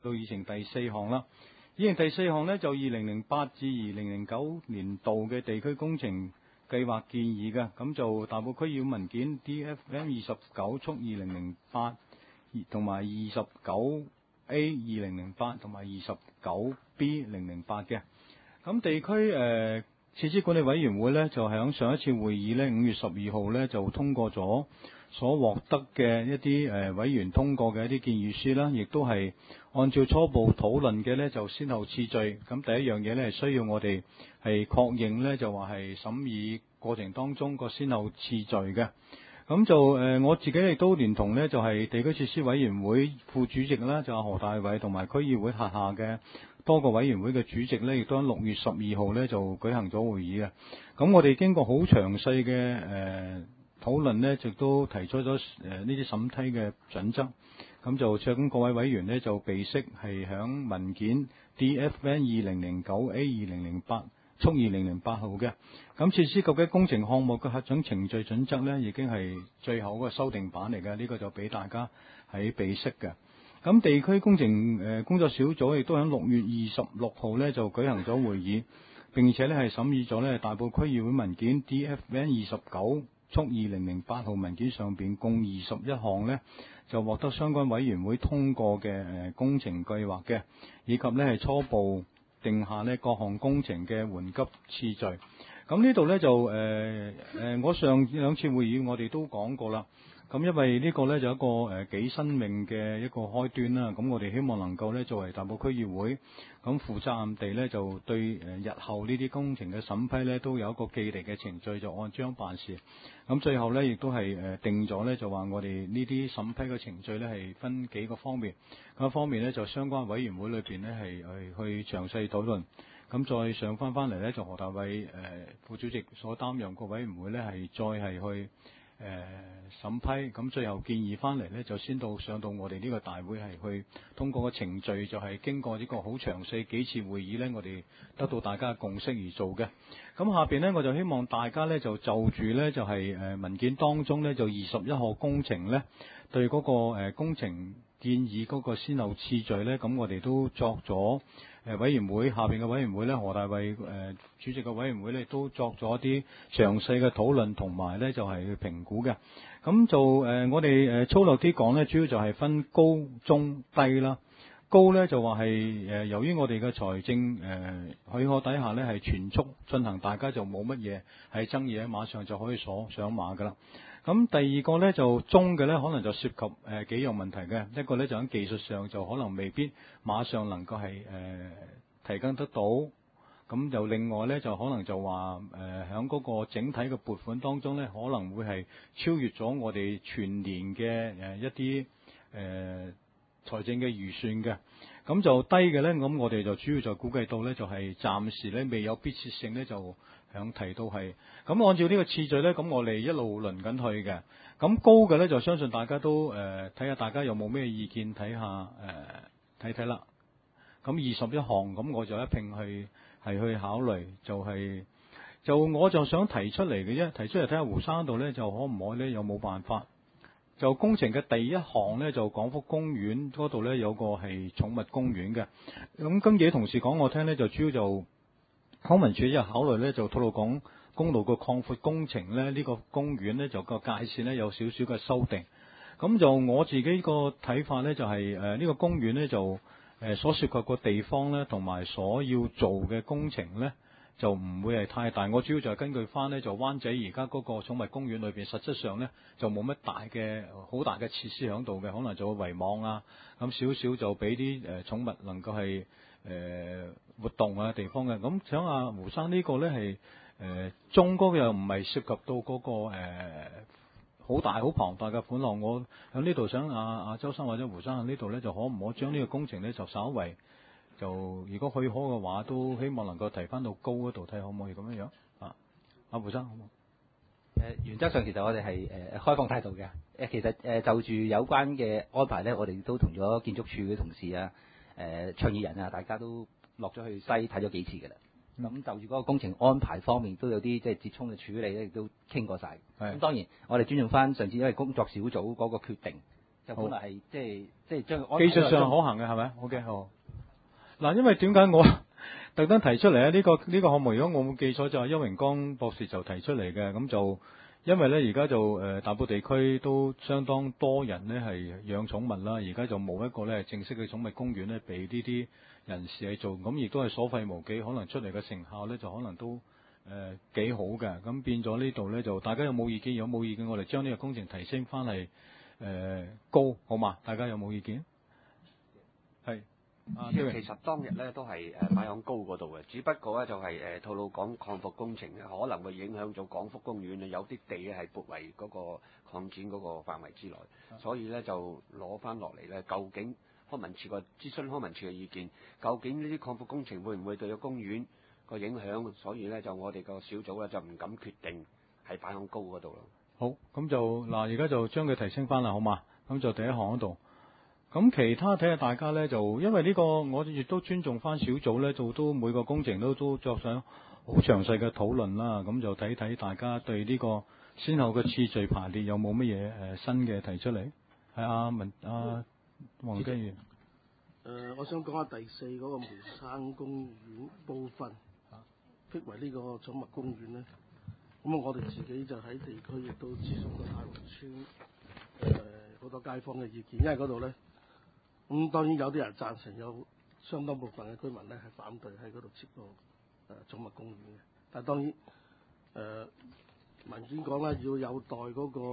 到議程第4項啦。議程第4項呢，就2008至2009年度嘅地區工程計劃建議嘅，咁就大埔區議會文件 DFM29 速2008同埋29A 2008同埋29B 008嘅。咁地區設施管理委員會呢，就喺上一次會議呢5月12號呢，就通過咗所獲得嘅一啲委員通過嘅一啲建議書啦，亦都係按照初步討論嘅呢，就先後次序。咁第一樣嘢呢，係需要我哋係確認呢，就話係審議過程當中個先後次序嘅。咁就我自己亦都連同呢，就係地區設施委員會副主席啦，就何大偉同埋區議會轄下嘅多個委員會嘅主席呢，亦都喺6月12號呢，就舉行咗會議嘅。咁我哋經過好詳細嘅討論呢，亦都提出咗呢啲審批嘅準則。咁就請各位委員呢，就備悉係響文件 DFN 2009A 2008速2008號嘅。咁設施及嘅工程項目嘅核准程序準則呢，已經係最後嗰個修訂版嚟嘅，呢個就俾大家係備悉嘅。咁地區工程工作小組亦都喺6月26號呢，就舉行咗會議，並且呢係審議咗呢大埔區議會文件 DFN 29速2008號文件上邊共21項呢，就獲得相關委員會通過嘅工程計劃嘅，以及呢係初步定下呢各項工程嘅緩急次序。咁呢度呢，就我上兩次會議我哋都講過啦。咁因為呢個呢，就一個幾新穎嘅一個開端啦。咁我哋希望能夠呢，作為大埔區議會咁負責任地呢，就對日後呢啲工程嘅審批呢，都有一個既定嘅程序，就按章辦事。咁最後呢，亦都係定咗呢，就話我哋呢啲審批嘅程序呢，係分幾個方面。一方面呢，就相關委員會裏邊呢，係去詳細討論。咁再上翻嚟呢，就何大偉副主席所擔任個委員會呢，係再係去審批。咁最後建議翻嚟呢，就先上到我哋呢個大會係去通過個程序，就係經過呢個好詳細幾次會議呢，我哋得到大家嘅共識而做嘅。咁下邊呢，我就希望大家呢，就住呢，就係文件當中呢，就21項工程呢，對嗰個工程建議嗰個先後次序呢，咁我哋都作咗委員會下邊嘅委員會呢，何大偉主席嘅委員會呢，都作咗啲詳細嘅討論同埋呢，就係去評估嘅。咁就我哋粗略啲講呢，主要就係分高中低啦。高呢，就話係由於我哋嘅財政許可底下呢，係全速進行，大家就冇乜嘢係爭議，馬上就可以上馬噶啦。咁第二個呢，就中嘅呢，可能就涉及幾樣問題嘅。一個呢，就喺技術上就可能未必馬上能夠係提供得到。咁就另外呢，就可能就話喺嗰個整體嘅撥款當中呢，可能會係超越咗我哋全年嘅一啲財政嘅預算嘅。咁就低嘅呢，咁我哋就主要就估計到呢，就係暫時呢未有迫切性呢，就響提到係。咁按照呢個次序呢，咁我哋一路輪緊去嘅。咁高嘅呢，就相信大家都睇下大家有冇咩意見，睇下睇睇啦。咁21項，咁我就一併去考慮，就我就想提出嚟嘅啫，提出嚟睇下胡生度呢，就可唔可以呢？有冇辦法？就工程嘅第一項呢，就廣福公園嗰度呢，有個係寵物公園嘅。咁跟住啲同事講我聽呢，就主要就康文署就考慮呢，就吐露港公路個擴闊工程呢，呢個公園呢，就個界線呢，有少少嘅修訂。咁就我自己個睇法呢，就係呢個公園呢，就所涉及個地方呢，同埋所要做嘅工程呢，就唔會係太大。我主要就係根據翻呢，就灣仔而家嗰個寵物公園裏邊，實質上呢，就冇乜好大嘅設施喺度嘅，可能就會圍網啊，咁少少就俾啲寵物能夠係活動啊地方嘅。咁想阿胡生呢個呢，係中嗰個又唔係涉及到嗰個好大好龐大嘅款項。我喺呢度想阿周生或者胡生喺呢度呢，就可唔可以將呢個工程呢，就稍為就如果許可嘅話，都希望能夠提翻到高嗰度睇可唔可以咁樣樣啊？阿胡生好唔好？ 原則上其實我哋係開放態度嘅。其實就住有關嘅安排呢，我哋都同咗建築署嘅同事啊、倡議人啊，大家都落咗去西睇咗幾次嘅啦。咁就住嗰個工程安排方面，都有啲即係折衷嘅處理咧，亦都傾過晒。咁當然我哋尊重翻上次因為工作小組嗰個決定， 就本來係即係將佢技術上可行嘅係咪？OK 好。嗱，因為點解我特登提出嚟咧？呢個項目，如果我冇記錯，就係邱榮光博士就提出嚟嘅。咁就因為咧，而家就大埔地區都相當多人咧係養寵物啦，而家就冇一個咧正式嘅寵物公園咧，俾呢啲人士去做，咁亦都係所費無幾，可能出嚟嘅成效咧就可能都幾好嘅。咁變咗呢度咧就大家有冇意見？有冇意見？我哋將呢個工程提升翻嚟高，好嘛？大家有冇意見？係。 其實當日咧都係擺響高嗰度嘅，只不過咧就係吐露港擴復工程可能會影響咗廣福公園有啲地咧係撥為嗰個擴展嗰個範圍之內，所以咧就攞翻落嚟咧，究竟康文署個諮詢康文署嘅意見，究竟呢啲擴復工程會唔會對個公園個影響？所以咧就我哋個小組咧就唔敢決定係擺響高嗰度咯。 好，咁就嗱，而家就將佢提升翻啦，好嘛？咁就第一項嗰度。咁其他睇下大家咧，就因為呢個我亦都尊重翻小組咧，做都每個工程都作上好詳細嘅討論啦。咁就睇睇大家對呢個先後嘅次序排列有冇乜嘢新嘅提出嚟。係黃基源。 我想講下第四嗰個梅山公園部分辟為呢個寵物公園咧。咁我哋自己就喺地區亦都諮詢過太和村好多街坊嘅意見，因為嗰度咧。咁當然有啲人贊成，有相當部分嘅居民咧係反對喺嗰度設個寵物公園嘅。但係當然文件講咧要有待嗰個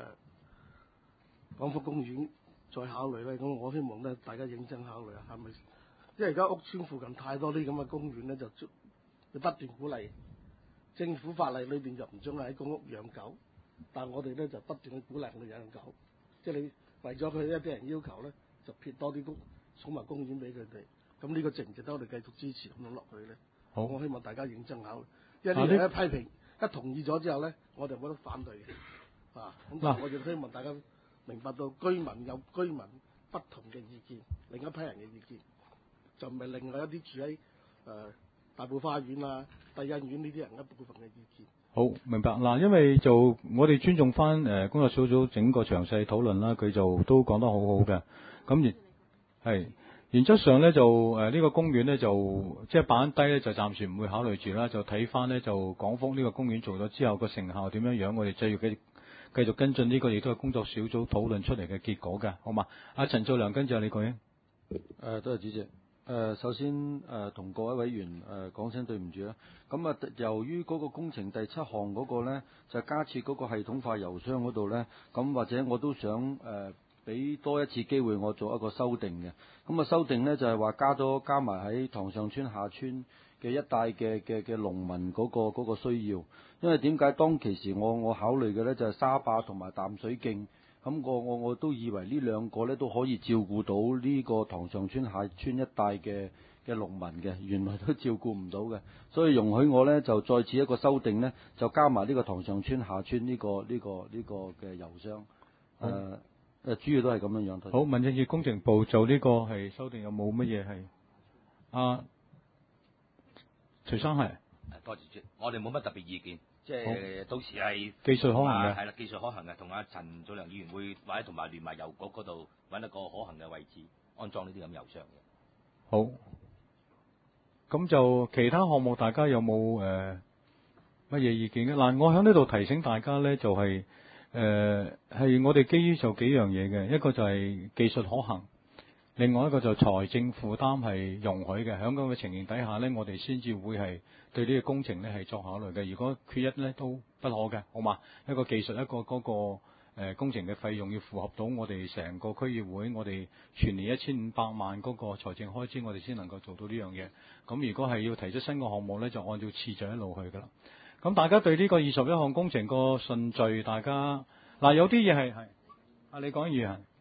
廣福公園再考慮咧。咁我希望咧大家認真考慮下係咪？因為而家屋村附近太多啲咁嘅公園咧，就不斷鼓勵政府法例裏邊就唔准喺公屋養狗，但係我哋咧就不斷去鼓勵佢養狗，即係你為咗佢一啲人要求咧。就撇多啲寵物公園俾佢哋，咁呢個值唔值得我哋繼續支持咁樣落去咧？好，我希望大家認真考慮，因為呢啲批評一同意咗之後咧，我哋冇得反對嘅。咁我亦希望大家明白到居民有居民不同嘅意見，另一批人嘅意見，就唔係另外一啲住喺大埔花園啊、帝欣苑呢啲人一部分嘅意見。 好，明白嗱，因為就我哋尊重翻工作小組整個詳細討論啦，佢就都講得好好嘅。咁原則上咧就呢個公園咧就即係擺低咧就暫時唔會考慮住啦，就睇翻咧就廣福呢個公園做咗之後個成效點樣樣，我哋就要繼續跟進呢個，亦都係工作小組討論出嚟嘅結果嘅，好嘛？阿陳兆良跟住你講。 多謝主席。首先同各位委員講聲對唔住啦。咁由於嗰個工程第7項嗰個咧就加設嗰個系統化郵箱嗰度咧，咁或者我都想俾多一次機會我做一個修訂嘅。咁修訂咧就係話加埋喺塘上村下村嘅一帶嘅農民嗰個需要。因為點解當其時我考慮嘅咧就係沙壩同埋淡水徑。咁我都以為呢兩個咧都可以照顧到呢個塘上村下村一帶嘅農民嘅，原來都照顧唔到嘅，所以容許我咧就再次一個修訂咧，就加埋呢個塘上村下村呢個嘅郵箱。主要都係咁樣樣。 好，民政處工程部就呢個係修訂有冇乜嘢係？徐生係。 多謝主席，我哋冇乜特別意見。即係到時係技術可行嘅， 係啦，技術可行嘅，同阿陳祖良議員會或者同埋聯埋郵局嗰度揾一個可行嘅位置安裝呢啲咁郵箱嘅。 好，咁就其他項目大家有冇乜嘢意見嘅？嗱，我喺呢度提醒大家咧，就係係我哋基於就幾樣嘢嘅，一個就係技術可行。另外一個就財政負擔係容許嘅，喺咁嘅情形底下呢，我哋先至會係對呢個工程呢係作考慮嘅。如果缺一呢，都不可嘅，好嘛？一個技術，一個嗰個工程嘅費用要符合到我哋成個區議會，我哋全年1500萬嗰個財政開支，我哋先能夠做到呢樣嘢。咁如果係要提出新嘅項目呢，就按照次序一路去㗎啦。咁大家對呢個21項工程個順序，大家嗱有啲嘢係你講完。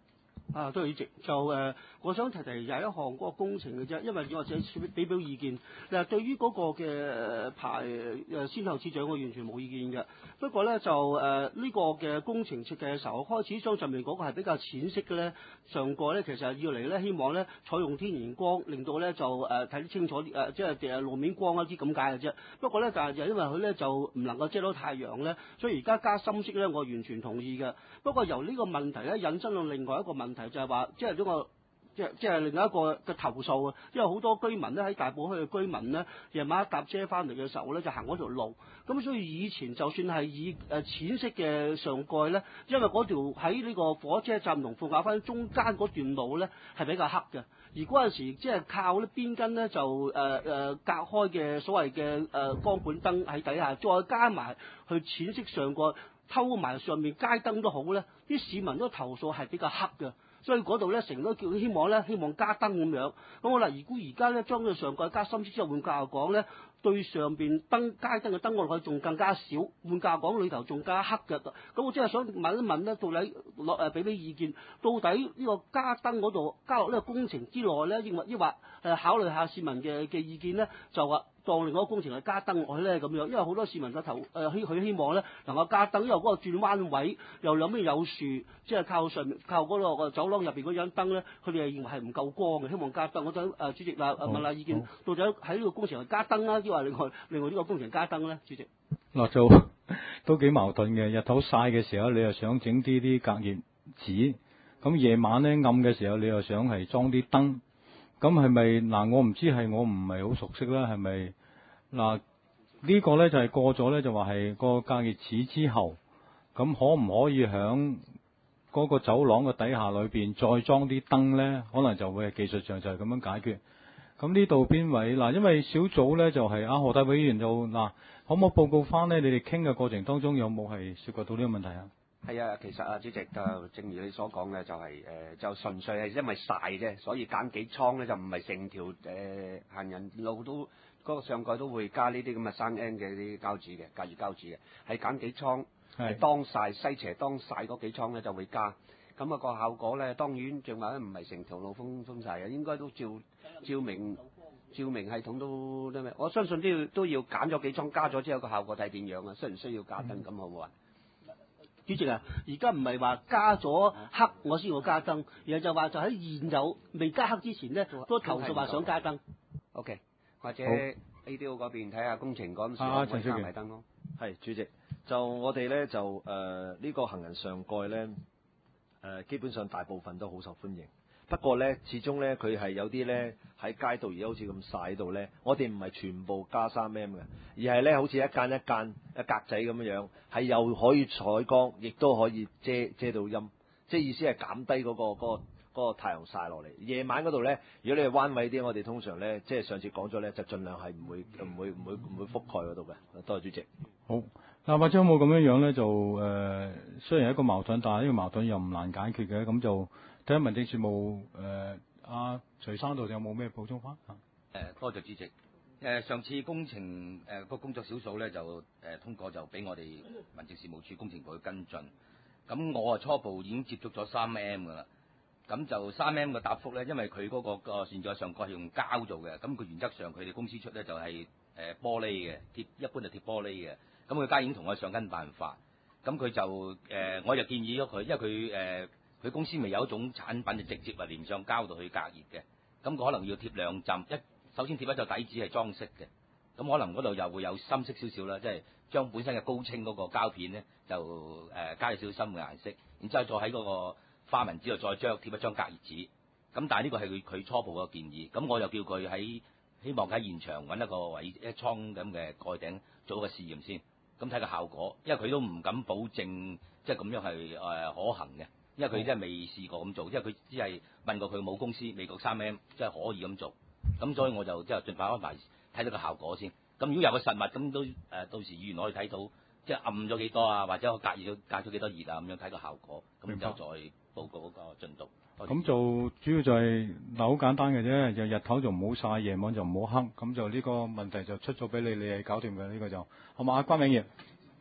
多謝主席。我想提有一項嗰個工程嘅啫，因為我者俾表意見。嗱，對於嗰個嘅排先後次序，我完全冇意見嘅。不過咧呢個嘅工程設計嘅時候，開始將上面嗰個係比較淺色嘅咧，上蓋咧其實要嚟咧，希望咧採用天然光，令到咧就睇得清楚啲即係路面光一啲咁解嘅啫。不過咧，但係就因為佢咧就唔能夠遮到太陽咧，所以而家加深色咧，我完全同意嘅。不過由呢個問題咧引申到另外一個問題，就係話即係呢個。即係另外一個嘅投訴啊，因為好多居民咧喺大埔區嘅居民咧，夜晚搭車翻嚟嘅時候咧，就行嗰條路，咁所以以前就算係以淺色嘅上蓋咧，因為嗰條喺呢個火車站同鳳雅灣中間嗰段路咧係比較黑嘅，而嗰陣時即係靠咧邊根咧就隔開嘅所謂嘅光管燈喺底下，再加埋去淺色上蓋偷埋上面街燈都好咧，啲市民都投訴係比較黑嘅。所以嗰度咧成日都叫希望加燈咁樣。咁好啦，如果而家咧將佢上蓋加深色之後，換句話講咧，對上邊街燈嘅燈我哋仲更加少。換句話講，裏頭仲加黑嘅。咁我真係想問一問咧，到底俾意見，到底呢個加燈嗰度加落呢個工程之內咧，抑或考慮下市民嘅意見咧，就話當另外一個工程係加燈落去咧咁樣，因為好多市民佢希望咧能夠加燈，因為嗰個轉彎位又兩邊有樹，即係靠嗰個走廊入邊嗰盞燈咧，佢哋係認為係唔夠光嘅，希望加燈。我想主席問下意見，到底喺呢個工程係加燈啊，抑或另外呢個工程加燈咧？主席嗱就都幾矛盾嘅，日頭曬嘅時候你又想整啲隔熱紙，咁夜晚咧暗嘅時候你又想係裝啲燈。咁係咪嗱？我唔知係我唔係好熟悉啦，係咪嗱？呢個咧就係過咗咧，就話係個隔熱紙之後，咁可唔可以響嗰個走廊嘅底下裏邊再裝啲燈咧？可能就會係技術上就係咁樣解決。咁呢度邊位嗱？因為小組咧就係何大委員就嗱，可唔可以報告翻咧？你哋傾嘅過程當中有冇係涉及到呢個問題啊？ 係啊，其實主席就正如你所講嘅，就係就純粹係因為曬啫，所以揀幾倉咧就唔係成條行人路都嗰個上蓋都會加呢啲咁嘅生 N 嘅啲膠紙嘅隔熱膠紙嘅，係揀幾倉係當曬西斜當曬嗰幾倉咧就會加，咁個效果咧當然正話咧唔係成條路封曬嘅，應該都照明系統都咩？我相信都要揀咗幾倉加咗之後個效果睇點樣啊？需唔需要加燈咁好唔好啊？ 主席啊，而家唔係話加咗黑我先要加燈，而係就話就喺現有未加黑之前咧，都投訴話想加燈。 OK， 或者 ADO 嗰邊睇下工程嗰陣時可以加埋燈咯。 係主席，就我哋咧就呢個行人上蓋咧基本上大部分都好受歡迎。不過咧，始終咧佢係有啲咧喺街道而家好似咁曬度咧，我哋唔係全部加3M 嘅，而係咧好似一間一格仔咁樣，係又可以採光，亦都可以遮到陰，即係意思係減低嗰個太陽曬落嚟。夜晚嗰度咧，如果你係彎位啲，我哋通常咧即係上次講咗咧，就盡量係唔會覆蓋嗰度嘅。多謝主席。 好，嗱，或者有冇咁樣咧？就雖然係一個矛盾，但係呢個矛盾又唔難解決嘅，咁就。睇下民政事務阿徐生度有冇咩補充翻？ 多謝主席。上次工程個工作小組咧就通過就俾我哋民政事務處工程部去跟進。咁我初步已經接觸咗3M 噶啦。咁就3M 嘅答覆咧，因為佢嗰個現在上蓋係用膠做嘅，咁佢原則上佢哋公司出咧就係玻璃嘅，一般就貼玻璃嘅。咁佢家已經同我上緊辦法。咁佢就我就建議咗佢，因為佢公司未有一種產品就直接連上膠度去隔熱嘅，咁可能要貼2浸，首先貼一隻底紙係裝飾嘅，咁可能嗰度又會有深色少少啦，即係將本身嘅高清嗰個膠片咧就加少少深嘅顏色，然之後再喺嗰個花紋紙度再貼一張隔熱紙，咁但係呢個係佢初步嘅建議，咁我又叫佢希望喺現場揾一個位一倉咁嘅蓋頂做一個試驗先，咁睇個效果，因為佢都唔敢保證即係咁樣係可行嘅。因為佢真係未試過咁做，因為佢只係問過佢母公司美國3M，即係可以咁做，咁所以我就即係盡快安排睇到個效果先。咁如果有個實物，咁都到時議員可以睇到，即係暗咗幾多啊，或者隔咗幾多熱啊，咁樣睇個效果，咁就再報告嗰個進度。 咁就主要就係嗱好簡單嘅啫，就日頭就唔好曬，夜晚就唔好黑，咁就呢個問題就出咗俾你係搞掂嘅呢個就，好嘛？關永業。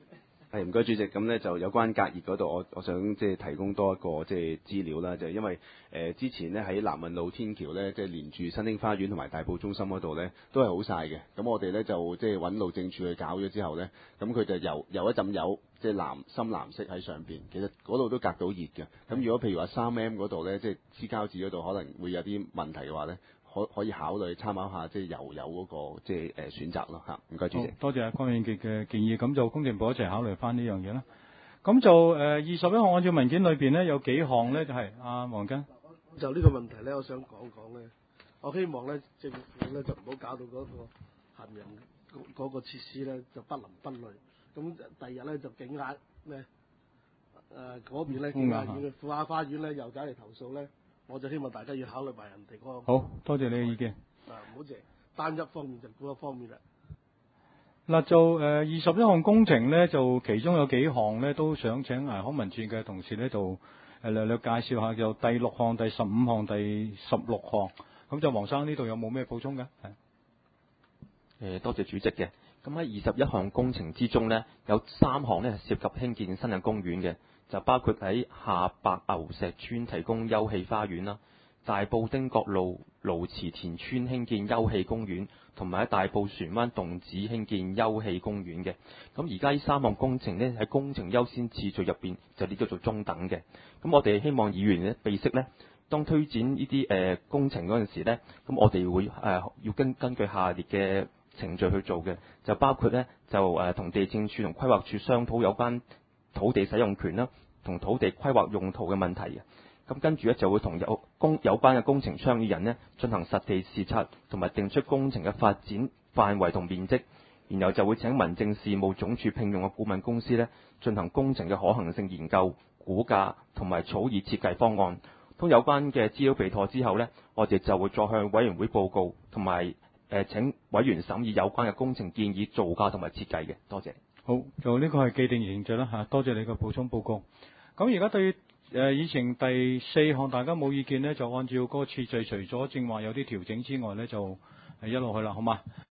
係唔該主席，咁呢就有關隔熱嗰度，我想即係提供多一個即係資料啦，就係因為之前呢喺南運路天橋呢，即係連住新興花園同埋大埔中心嗰度呢，都係好曬嘅。咁我哋呢就即係揾路政處去搞咗之後呢，咁佢就油一陣油，即係深藍色喺上邊，其實嗰度都隔到熱嘅。咁如果譬如話3M 嗰度呢，即係黐膠紙嗰度可能會有啲問題嘅話呢，可以考慮參考下即係油嗰個即係選擇咯嚇。唔該主席。 多謝關永傑嘅建議，咁就工程部一齊考慮翻呢樣嘢啦。咁就21項按照文件裏邊呢，有幾項呢？就係黃根。 就呢個問題呢，我想講講呢。我希望呢政府呢就唔好搞到嗰個行人嗰個設施呢就不倫不類。咁第二日呢就警壓呢嗰邊呢警壓院嘅富雅花園呢又走嚟投訴呢，我就希望大家要考慮埋人哋嗰個。 好多謝你嘅意見。 唔好淨單一方面就估一方面啦。 嗱就21項工程呢，就其中有幾項呢都想請康文署嘅同事呢度略略介紹下，就第6項、第15項、第16項。咁就黃生呢度有冇咩補充嘅？ 多謝主席嘅。咁喺21項工程之中呢，有3項呢係涉及興建新嘅公園嘅，就包括喺下白牛石村提供休憩花園啦，大埔汀角路蘆慈田村興建休憩公園，同埋喺大埔船灣洞子興建休憩公園嘅。咁而家呢3項工程呢，喺工程優先次序入邊就列咗做中等嘅。咁我哋希望議員呢備悉呢，當推展呢啲工程嗰陣時呢，咁我哋會要根據下列嘅程序去做嘅，就包括呢，就同地政處同規劃處商討有關土地使用權啦，同土地規劃用途嘅問題嘅。咁跟住咧就會同有關嘅工程倡議人呢進行實地視察，同埋定出工程嘅發展範圍同面積，然後就會請民政事務總署聘用嘅顧問公司呢進行工程嘅可行性研究、估價同埋草擬設計方案。當有關嘅資料備妥之後呢，我哋就會再向委員會報告，同埋請委員審議有關嘅工程建議造價同埋設計嘅。多謝。 好，就呢個係既定程序啦嚇，多謝你嘅補充報告。咁而家對議程第4項大家冇意見呢，就按照嗰個次序，除咗正話有啲調整之外呢，就一路去啦，好嘛？